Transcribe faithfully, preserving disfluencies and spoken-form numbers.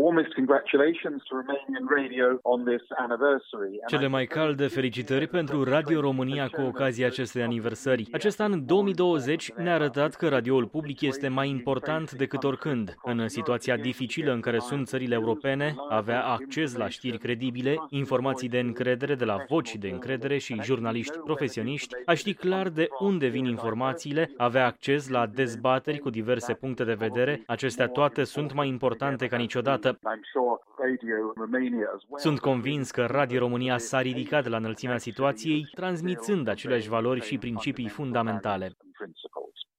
warmest congratulations to Romanian radio on this anniversary. Cele mai calde felicitări pentru Radio România cu ocazia acestei aniversări. Acest an două mii douăzeci ne-a arătat că radioul public este mai important decât oricând. În situația dificilă în care sunt țările europene, avea acces la știri credibile, informații de încredere de la voci de încredere și jurnaliști profesioniști, a ști clar de unde vin informațiile, avea acces la dezbateri cu diverse puncte de vedere, acestea toate sunt mai importante ca niciodată. Sunt convins că Radio România s-a ridicat la înălțimea situației, transmițând aceleași valori și principii fundamentale.